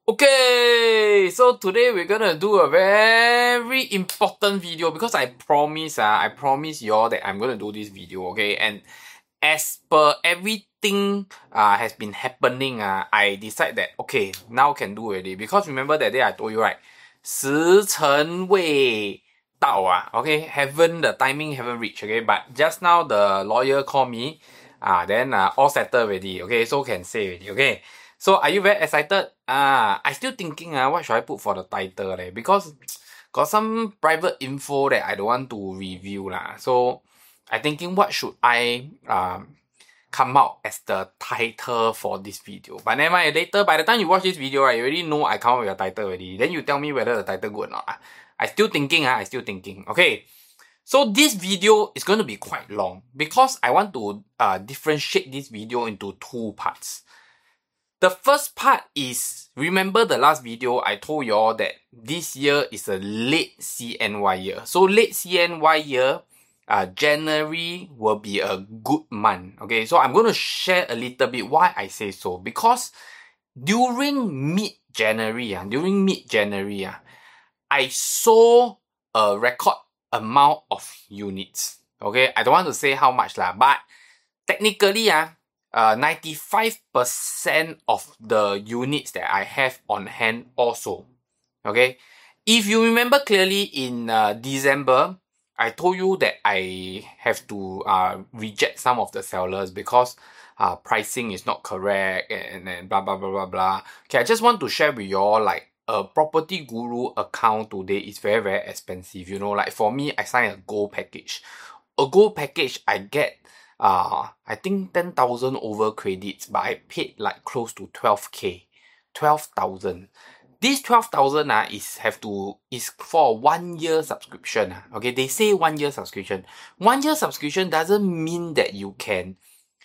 Okay, so today we're gonna do a very important video because I promise y'all that I'm gonna do this video, okay? And as per everything has been happening, I decide that okay, now can do already. Because remember that day I told you, right? 时辰未到 okay? The timing haven't reached, okay? But just now the lawyer called me, then all settled already, okay? So can say already, okay? So are you very excited? I still thinking what should I put for the title because got some private info that I don't want to review lah. So I thinking what should I come out as the title for this video. But never mind, later by the time you watch this video, right, you already know I come up with a title already. Then you tell me whether the title good or not. I still thinking, Okay. So this video is going to be quite long because I want to differentiate this video into two parts. The first part is, remember the last video I told y'all that this year is a late CNY year. So late CNY year, January will be a good month. Okay, so I'm going to share a little bit why I say so. Because during mid-January, I saw a record amount of units. Okay, I don't want to say how much lah, but technically 95% of the units that I have on hand also. Okay, if you remember clearly in December, I told you that I have to reject some of the sellers because pricing is not correct and blah blah blah blah blah. Okay, I just want to share with y'all like a Property Guru account today is very very expensive. You know, like for me, I signed a gold package. A gold package, I get I think 10,000 over credits, but I paid like close to 12k, 12,000. This 12,000 is for a 1 year subscription. Okay, they say 1 year subscription. 1 year subscription doesn't mean that you can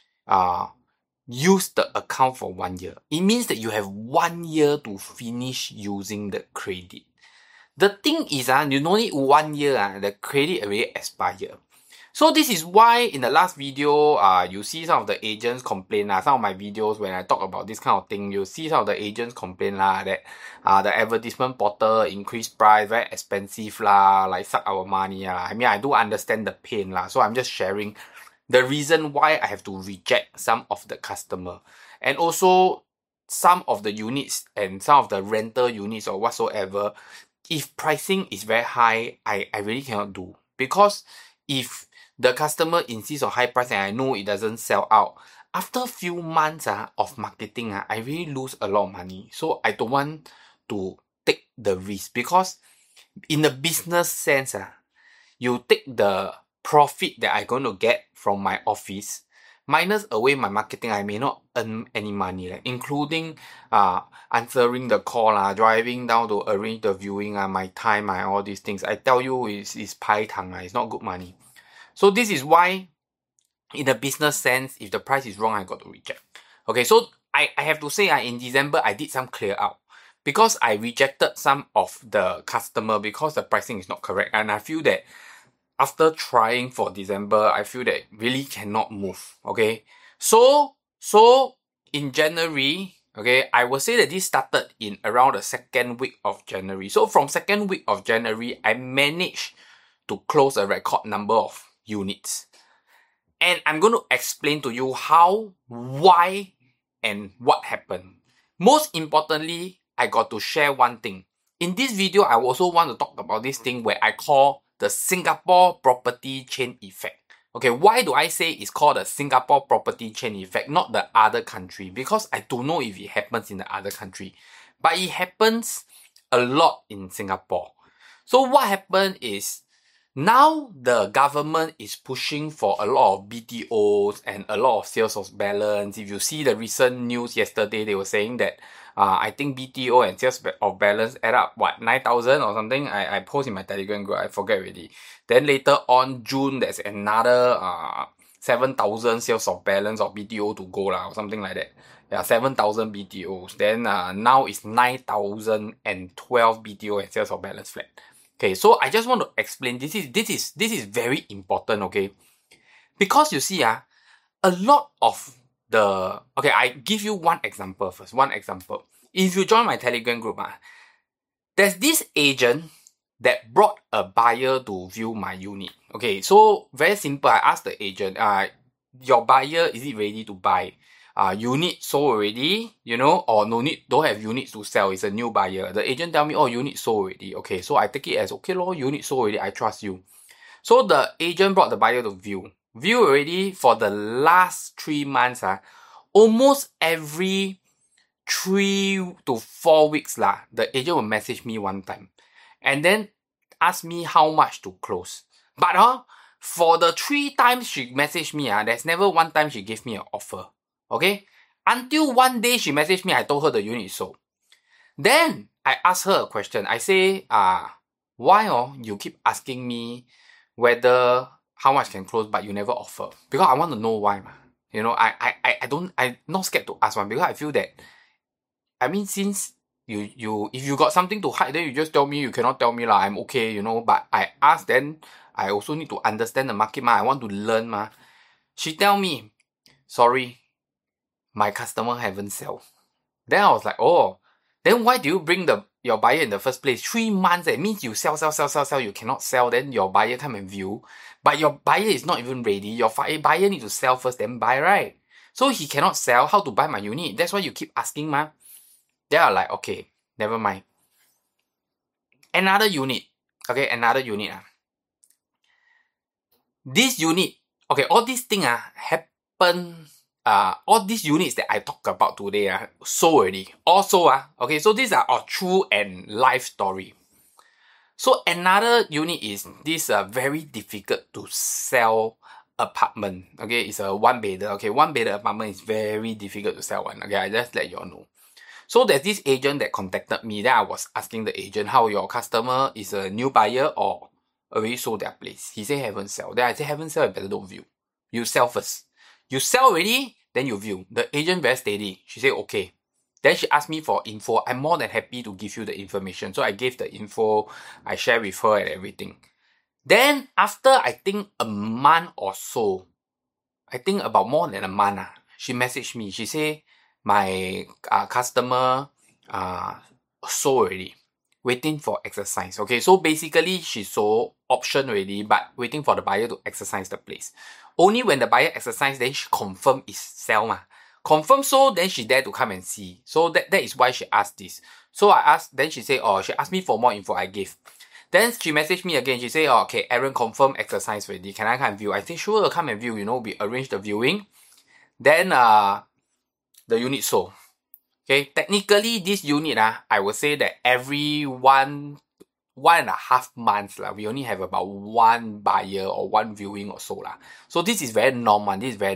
use the account for 1 year. It means that you have 1 year to finish using the credit. The thing is, you don't need 1 year, the credit already expired. So this is why in the last video, you see some of the agents complain some of my videos when I talk about this kind of thing, you see some of the agents complain that the advertisement portal increased price, very expensive like suck our money I mean, I do understand the pain so I'm just sharing the reason why I have to reject some of the customer. And also some of the units and some of the rental units or whatsoever, if pricing is very high, I really cannot do. Because if the customer insists on high price and I know it doesn't sell out, after few months of marketing, I really lose a lot of money. So I don't want to take the risk because in the business sense, you take the profit that I'm going to get from my office, minus away my marketing, I may not earn any money, including answering the call, driving down to arrange the viewing, my time, all these things. I tell you, it's pai tang, it's not good money. So this is why, in the business sense, if the price is wrong, I got to reject. Okay, so I have to say in December, I did some clear out. Because I rejected some of the customer because the pricing is not correct. And I feel that after trying for December, I feel that really cannot move. Okay, so in January, okay, I will say that this started in around the second week of January. So from second week of January, I managed to close a record number of units. And I'm going to explain to you how, why, and what happened. Most importantly, I got to share one thing. In this video, I also want to talk about this thing where I call the Singapore property chain effect. Okay, why do I say it's called the Singapore property chain effect, not the other country? Because I don't know if it happens in the other country. But it happens a lot in Singapore. So what happened is, now the government is pushing for a lot of BTOs and a lot of sales of balance. If you see the recent news yesterday, they were saying that I think BTO and sales of balance add up, 9,000 or something? I post in my Telegram group, I forget already. Then later on, June, there's another 7,000 sales of balance or BTO to go or something like that. Yeah, 7,000 BTOs. Then now it's 9,012 BTO and sales of balance flat. Okay, so I just want to explain, this is very important, okay? Because you see, a lot of the... Okay, I give you one example first. One example. if you join my Telegram group, there's this agent that brought a buyer to view my unit. Okay, so very simple. I asked the agent, your buyer, is it ready to buy? Unit sold already, or no need, don't have units to sell. It's a new buyer. The agent tell me, oh, unit sold already. Okay, so I take it as, okay, unit sold already. I trust you. So the agent brought the buyer to view. View already for the last 3 months. Almost every 3 to 4 weeks, the agent will message me one time. And then ask me how much to close. But for the 3 times she messaged me, there's never one time she gave me an offer. Okay? Until one day she messaged me, I told her the unit is sold. Then I asked her a question. I say, why you keep asking me whether how much can close but you never offer? Because I want to know why. I'm not scared to ask one, because I feel that, since if you got something to hide, then you just tell me. You cannot tell me I'm okay, but I ask, then I also need to understand the market I want to learn She tell me, sorry, my customer haven't sell. Then I was like, oh, then why do you bring your buyer in the first place? 3 months, it means you sell, you cannot sell, then your buyer come and view. But your buyer is not even ready. Your buyer need to sell first, then buy, right? So he cannot sell, how to buy my unit? That's why you keep asking, Then I'm like, okay, never mind. Another unit. Okay, another unit. This unit, okay, all these things happen. All these units that I talk about today sold already. All sold. Okay, so these are all true and life story. So another unit is this very difficult to sell apartment. Okay, it's a one-bedder. Okay, one-bedder apartment is very difficult to sell one. Okay, I just let you all know. So there's this agent that contacted me. Then I was asking the agent, how your customer is a new buyer or already sold their place? He said haven't sell. Then I said haven't sell, you better don't view. You sell first. You sell already, then you view. The agent very steady. She said okay. Then she asked me for info. I'm more than happy to give you the information. So I gave the info. I share with her and everything. Then after I think a month or so, I think about more than a month, she messaged me. She said, my customer sold already, waiting for exercise. Okay, so basically she sold option already, but waiting for the buyer to exercise the place. Only when the buyer exercise, then she confirm is sell confirm so, then she dare to come and see. So that is why she asked this. So I asked, then she said, she asked me for more info, I gave. Then she messaged me again. She said, okay, Aaron confirm exercise already. Can I come and view? I said, sure, come and view. We arrange the viewing. Then the unit sold. Okay, technically this unit I would say that every 1.5 months we only have about 1 buyer or 1 viewing or so So this is very normal.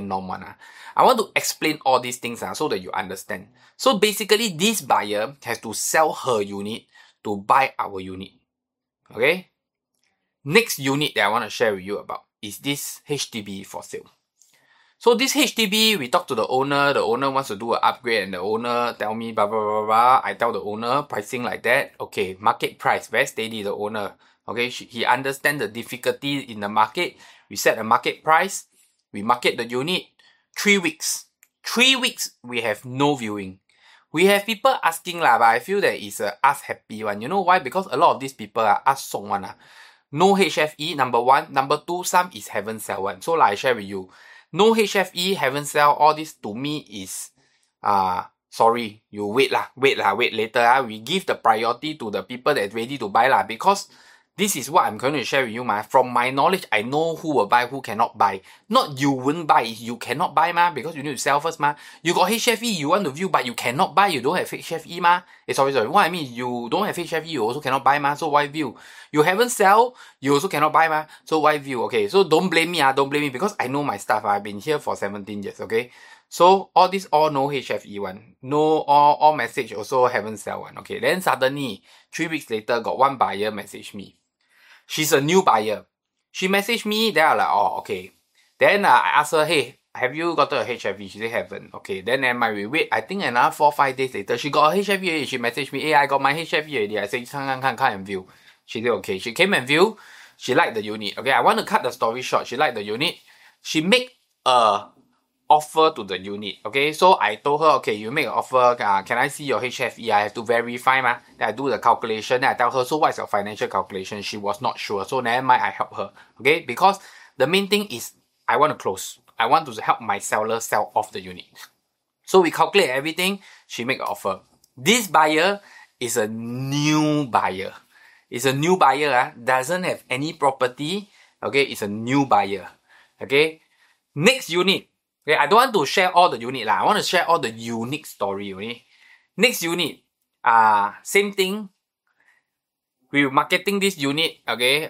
I want to explain all these things so that you understand. So basically this buyer has to sell her unit to buy our unit. Okay. Next unit that I want to share with you about is this HDB for sale. So this HDB, we talk to the owner wants to do an upgrade, and the owner tell me blah, blah, blah, blah. I tell the owner, pricing like that. Okay, market price, very steady, the owner. Okay, he understands the difficulty in the market. We set a market price. We market the unit. 3 weeks. 3 weeks, we have no viewing. We have people asking but I feel that it's us happy one. You know why? Because a lot of these people are us song one. No HFE, number 1. Number 2, some is haven't sell one. So I share with you. No HFE, haven't sell, all this to me is, sorry, you wait later. We give the priority to the people that are ready to buy because this is what I'm going to share with you. From my knowledge, I know who will buy, who cannot buy. Not you won't buy, you cannot buy because you need to sell first You got HFE, you want to view, but you cannot buy, you don't have HFE Sorry, what I mean, you don't have HFE, you also cannot buy so why view? You haven't sell, you also cannot buy so why view? Okay, so don't blame me because I know my stuff. I've been here for 17 years, okay? So all this all no HFE one. No, all message also haven't sell one. Okay, then suddenly 3 weeks later got 1 buyer message me. She's a new buyer. She messaged me, then I'm like, oh, okay. Then I asked her, hey, have you got a HFE? She said, haven't. Okay, then we wait. I think another 4-5 days later, she got a HFE already. She messaged me, hey, I got my HFE already. I said, come and view. She said, okay. She came and view. She liked the unit. Okay, I want to cut the story short. She liked the unit. She made a offer to the unit. Okay, so I told her, okay, you make an offer. Can I see your HFE? I have to verify, ma. Then I do the calculation. Then I tell her, so what is your financial calculation? She was not sure. So never mind, I help her. Okay, because the main thing is I want to close. I want to help my seller sell off the unit. So we calculate everything. She make an offer. This buyer is a new buyer. It's a new buyer. Doesn't have any property. Okay, it's a new buyer. Okay, next unit. Okay, I don't want to share all the unit lah. I want to share all the unique story only. Next unit, same thing. We marketing this unit, okay,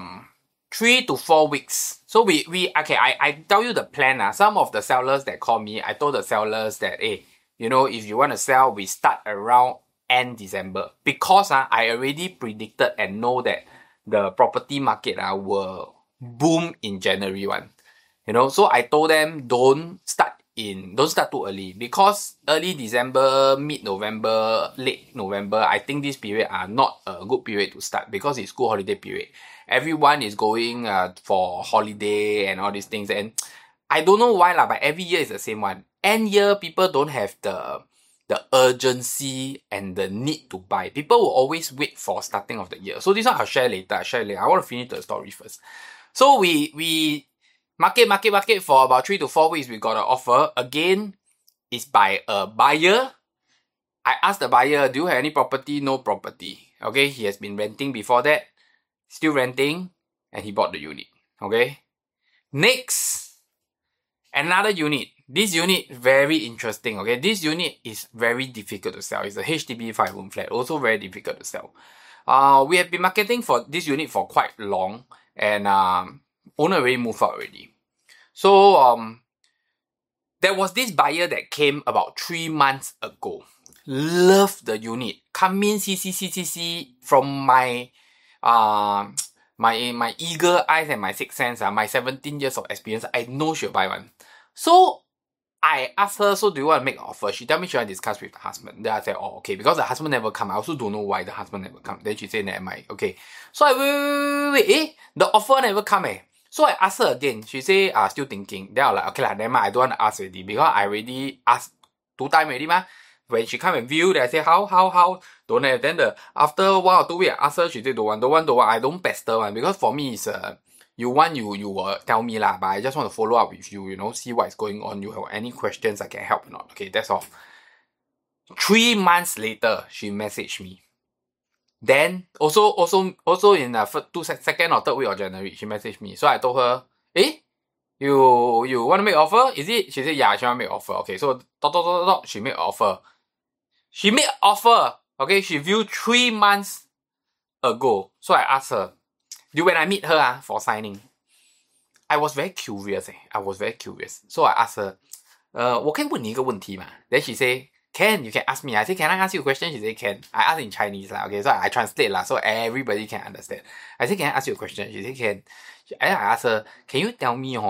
3 to 4 weeks. So okay, I tell you the plan. Some of the sellers that call me, I told the sellers that, hey, you know, if you want to sell, we start around end December. Because I already predicted and know that the property market will boom in January 1. You know, so I told them don't start too early, because early December, mid-November, late November, I think this period are not a good period to start because it's school holiday period. Everyone is going for holiday and all these things, and I don't know why but every year is the same one. End year, people don't have the urgency and the need to buy. People will always wait for starting of the year. So this one I'll share later. I want to finish the story first. So we market for about 3 to 4 weeks. We got an offer. Again, it's by a buyer. I asked the buyer, do you have any property? No property. Okay, he has been renting before that. Still renting. And he bought the unit. Okay. Next, another unit. This unit, very interesting. Okay, this unit is very difficult to sell. It's a HDB 5-room flat. Also very difficult to sell. We have been marketing for this unit for quite long. And owner already moved out already. So, there was this buyer that came about 3 months ago. Loved the unit. Come in, see from my eager eyes and my sixth sense, my 17 years of experience, I know she'll buy one. So, I asked her, so do you want to make an offer? She tell me she want to discuss with the husband. Then I said, oh, okay, because the husband never come. I also don't know why the husband never come. Then she said, never mind. Okay. So I wait, the offer never come So I asked her again. She say, still thinking. Then I was like, okay lah, never mind. I don't want to ask already because I already asked 2 times already ma. When she come and view, then I say, how? Don't have. Then after 1 or 2 weeks, I asked her, she say, don't want. I don't pester one because for me it's you want, you will tell me lah, but I just want to follow up with you, you know, see what is going on. You have any questions I can help or not. Okay, that's all. 3 months later, she messaged me. Then, also in the second or third week of January, she messaged me. So I told her, you want to make an offer? Is it? She said, yeah, she want to make an offer. Okay, so, she made an offer. She made an offer. Okay, she viewed 3 months ago. So I asked her, when I meet her for signing, I was very curious. So I asked her, 我可以问你一个问题吗? Then she say, can, you can ask me. I say, can I ask you a question? She say, can. I ask in Chinese lah. Okay, so I translate lah, so everybody can understand. I say, can I ask you a question? She say, can. I asked her, can you tell me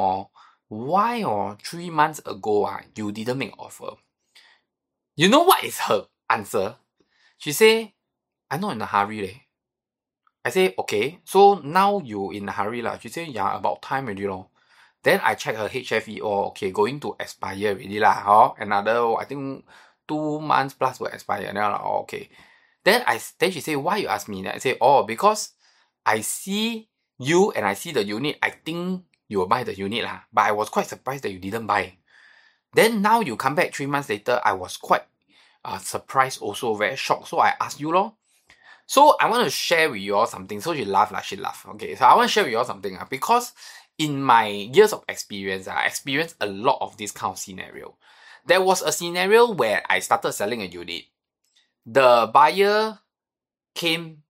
why 3 months ago you didn't make an offer? You know what is her answer? She say, I'm not in a hurry leh. I say, okay, so now you in a hurry lah. She say, yeah, about time already lor. Then I check her HFE, okay, going to expire already lah. Another, I think 2 months plus will expire. And then I'm like, okay. Then she say, why you ask me? Then I say, because I see you and I see the unit, I think you will buy the unit lah. But I was quite surprised that you didn't buy. Then now you come back 3 months later, I was quite surprised also, very shocked. So I asked you lor. So I want to share with you all something. So she laughed. Okay, so I want to share with you all something because in my years of experience, I experienced a lot of this kind of scenario. There was a scenario where I started selling a unit. The buyer came,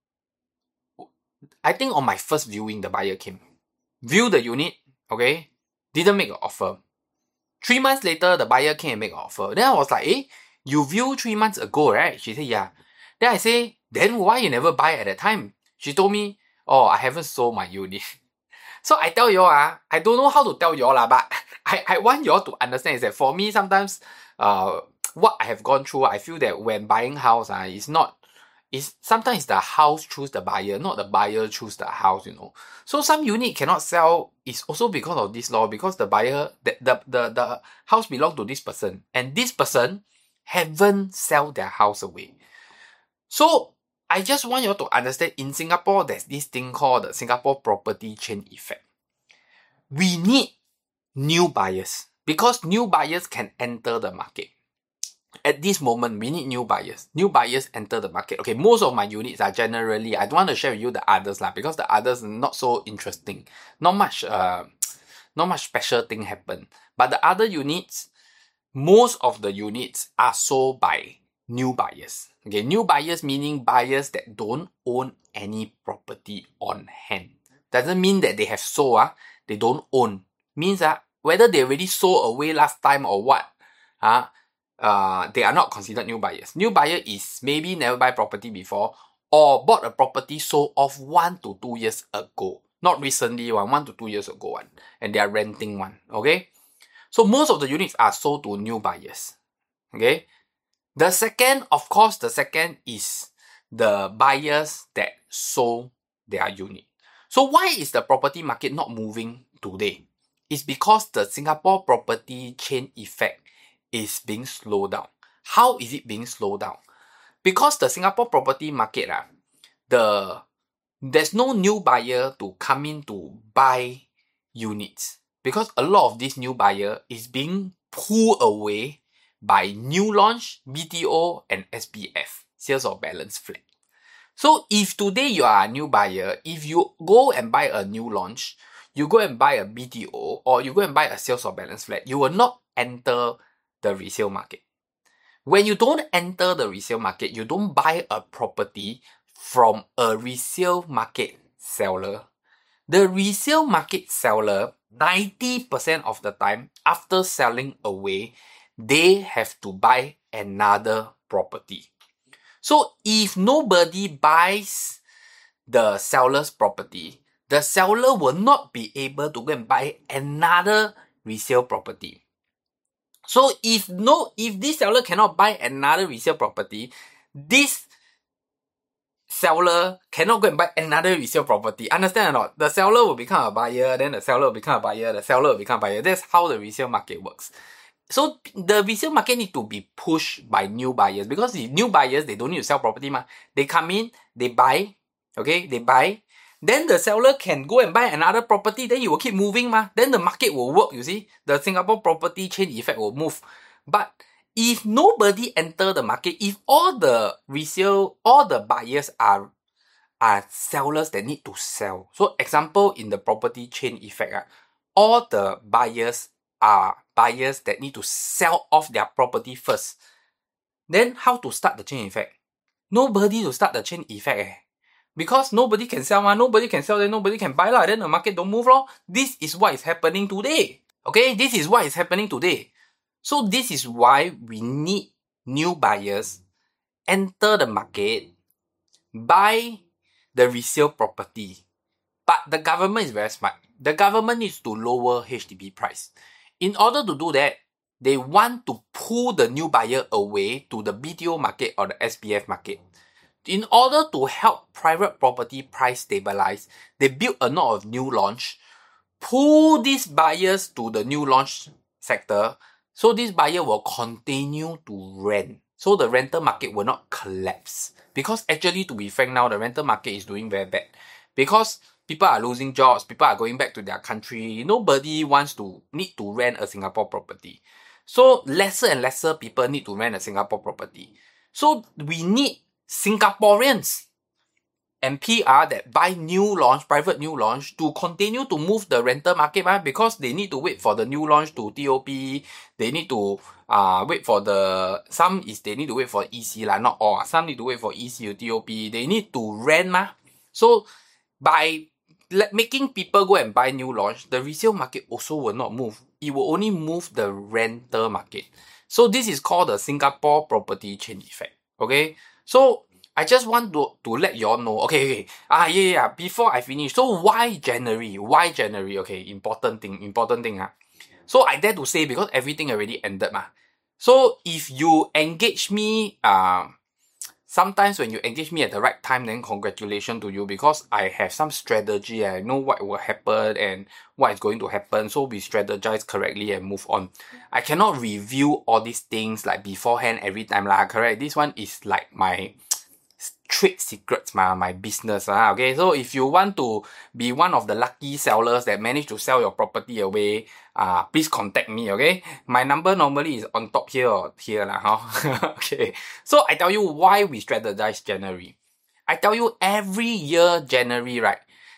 I think on my first viewing, the buyer came. Viewed the unit, okay, didn't make an offer. 3 months later, the buyer came and make an offer. Then I was like, you viewed 3 months ago, right? She said, yeah. Then I say, then why you never buy at that time? She told me, I haven't sold my unit. So I tell you all, I don't know how to tell you all, but I want you all to understand is that for me, sometimes what I have gone through, I feel that when buying house, it's not is sometimes the house choose the buyer, not the buyer choose the house, So some unit cannot sell is also because of this law, because the buyer, the house belong to this person, and this person haven't sell their house away. So I just want you to understand, in Singapore, there's this thing called the Singapore property chain effect. We need new buyers because new buyers can enter the market. At this moment, we need new buyers. New buyers enter the market. Okay, most of my units are generally, I don't want to share with you the others because the others are not so interesting. Not much special thing happen. But the other units, most of the units are sold by new buyers. Okay, new buyers meaning buyers that don't own any property on hand. Doesn't mean that they have sold, they don't own. Means whether they already sold away last time or what, they are not considered new buyers. New buyer is maybe never buy property before or bought a property sold off 1 to 2 years ago. Not recently, 1 to 2 years ago, and they are renting one. Okay, so most of the units are sold to new buyers. Okay, the second is the buyers that sold their unit. So why is the property market not moving today? It's because the Singapore property chain effect is being slowed down. How is it being slowed down? Because the Singapore property market, there's no new buyer to come in to buy units. Because a lot of this new buyer is being pulled away by new launch, BTO, and SBF, sales of balance flat. So if today you are a new buyer, if you go and buy a new launch, you go and buy a BTO, or you go and buy a sales of balance flat, you will not enter the resale market. When you don't enter the resale market, you don't buy a property from a resale market seller. The resale market seller, 90% of the time, after selling away, they have to buy another property. So if nobody buys the seller's property, the seller will not be able to go and buy another resale property. So if this seller cannot buy another resale property, this seller cannot go and buy another resale property. Understand or not? The seller will become a buyer, then the seller will become a buyer, the seller will become a buyer. That's how the resale market works. So the resale market need to be pushed by new buyers, because the new buyers, they don't need to sell property. They come in, they buy, they buy. Then the seller can go and buy another property, then you will keep moving. Then the market will work, you see. The Singapore property chain effect will move. But if nobody enter the market, if all the buyers are sellers that need to sell. So example, in the property chain effect, all the buyers are buyers that need to sell off their property first. Then how to start the chain effect? Nobody to start the chain effect. Because nobody can sell, nobody can sell, then nobody can buy, then the market don't move. This is what is happening today. Okay, this is what is happening today. So this is why we need new buyers enter the market, buy the resale property. But the government is very smart. The government needs to lower HDB price. In order to do that, they want to pull the new buyer away to the BTO market or the SBF market. In order to help private property price stabilize, they build a lot of new launch, pull these buyers to the new launch sector, so this buyer will continue to rent. So the rental market will not collapse. Because actually, to be frank now, the rental market is doing very bad. Because people are losing jobs, people are going back to their country. Nobody need to rent a Singapore property. So lesser and lesser people need to rent a Singapore property. So we need Singaporeans and PR that buy private new launch to continue to move the rental market, because they need to wait for the new launch to TOP. They need to wait for they need to wait for EC, not all. Some need to wait for EC or TOP. They need to rent, So by making people go and buy new launch, the resale market also will not move. It will only move the rental market. So this is called the Singapore property chain effect. Okay, so I just want to let you all know. Okay. Before I finish, so why January? Why January? Okay, important thing. So I dare to say, because everything already ended. So if you engage me sometimes when you engage me at the right time, then congratulations to you, because I have some strategy. I know what will happen and what is going to happen. So we strategize correctly and move on. I cannot review all these things like beforehand every time lah, correct? This one is like my trade secrets, my business. Okay, so if you want to be one of the lucky sellers that manage to sell your property away, please contact me, okay? My number normally is on top here or here lah, huh? Okay, so I tell you why we strategize January. I tell you every year January, right?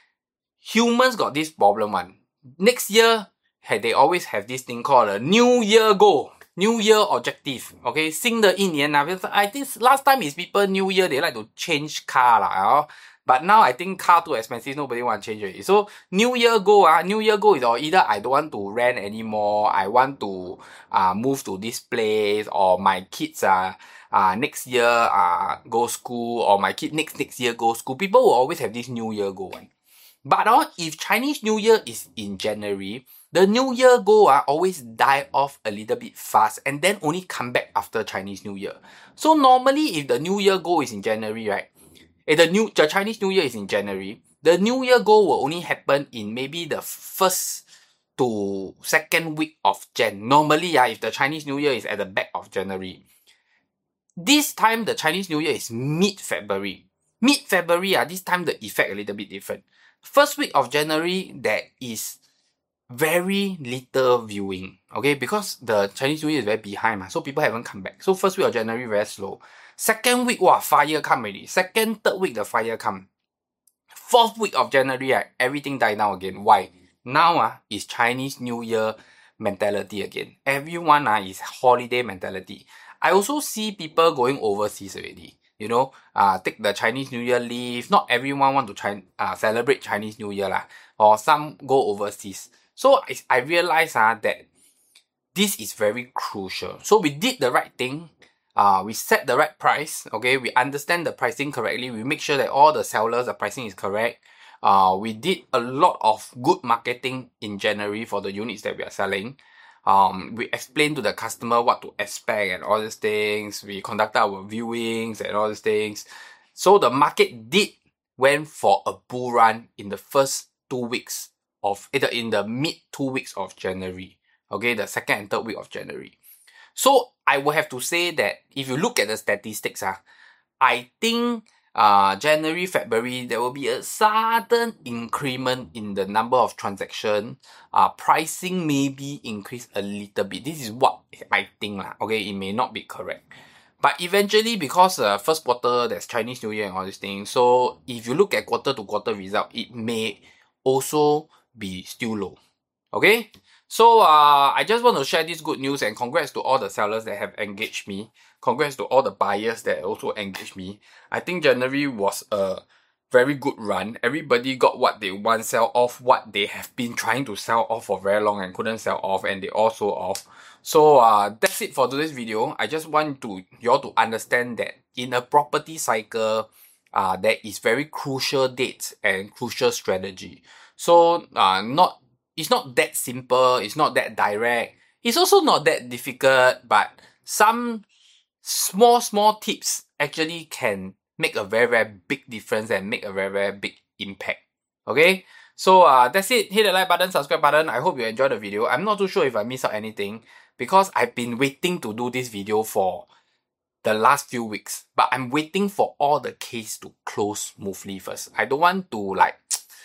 Humans got this problem one. Next year, they always have this thing called a New Year goal. New Year objective, okay? 新的一年 I think last time is people New Year, they like to change car lah, but now I think car too expensive, nobody want to change it. So New Year goal, New Year goal is either I don't want to rent anymore, I want to move to this place, or my kids next year go school, or my kid next year go school. People will always have this New Year goal. But if Chinese New Year is in January, the New Year goal always die off a little bit fast and then only come back after Chinese New Year. So normally if the New Year goal is in January, right? If the Chinese New Year is in January, the New Year goal will only happen in maybe the first to second week of Jan. Normally, if the Chinese New Year is at the back of January. This time the Chinese New Year is mid-February. Mid-February, this time the effect a little bit different. First week of January, there is very little viewing, okay, because the Chinese New Year is very behind, so people haven't come back. So first week of January, very slow. Second week, fire come already. Second, third week, the fire come. Fourth week of January, everything die down again. Why? Now, is Chinese New Year mentality again. Everyone is holiday mentality. I also see people going overseas already. You know, take the Chinese New Year leave. Not everyone want to celebrate Chinese New Year lah, or some go overseas. So I realized that this is very crucial. So we did the right thing. We set the right price. Okay, we understand the pricing correctly. We make sure that all the sellers, the pricing is correct. We did a lot of good marketing in January for the units that we are selling. We explained to the customer what to expect and all these things. We conducted our viewings and all these things. So the market went for a bull run in the first 2 weeks in the mid 2 weeks of January. Okay, the second and third week of January. So I will have to say that if you look at the statistics, I think January, February, there will be a sudden increment in the number of transactions. Pricing maybe increase a little bit. This is what I think lah. Okay, it may not be correct. But eventually, because first quarter, there's Chinese New Year and all these things. So if you look at quarter to quarter result, it may also be still low. Okay? So I just want to share this good news, and congrats to all the sellers that have engaged me. Congrats to all the buyers that also engaged me. I think January was a very good run. Everybody got what they want, sell off what they have been trying to sell off for very long and couldn't sell off, and they all sold off. So that's it for today's video. I just want you all to understand that in a property cycle, there is very crucial dates and crucial strategy. So it's not that simple, it's not that direct, it's also not that difficult, but some small tips actually can make a very, very big difference and make a very, very big impact. Okay? So that's it. Hit the like button, subscribe button. I hope you enjoyed the video. I'm not too sure if I missed out anything because I've been waiting to do this video for the last few weeks. But I'm waiting for all the case to close smoothly first. I don't want to like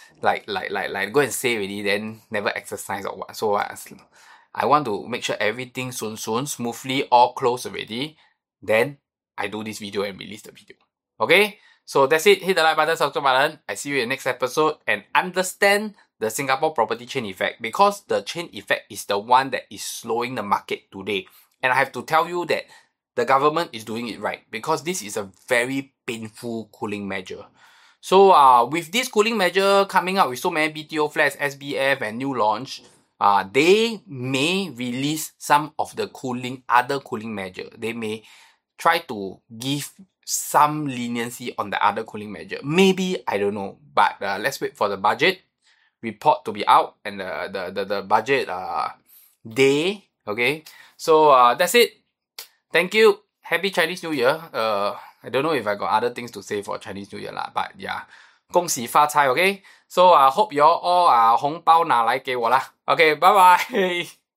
go and say already then never exercise or what. So I want to make sure everything soon smoothly all close already. Then I do this video and release the video. Okay? So that's it. Hit the like button, subscribe button. I see you in the next episode, and understand the Singapore property chain effect, because the chain effect is the one that is slowing the market today. And I have to tell you that the government is doing it right, because this is a very painful cooling measure. So with this cooling measure coming out with so many BTO flats, SBF and new launch, they may release some of the other cooling measure. They may try to give some leniency on the other cooling measure. Maybe, I don't know. But let's wait for the budget report to be out and the budget day. Okay. So that's it. Thank you. Happy Chinese New Year. I don't know if I got other things to say for Chinese New Year lah, but yeah. 恭喜发财 ，OK？So I hope you all 红包拿来给我啦，OK？拜拜。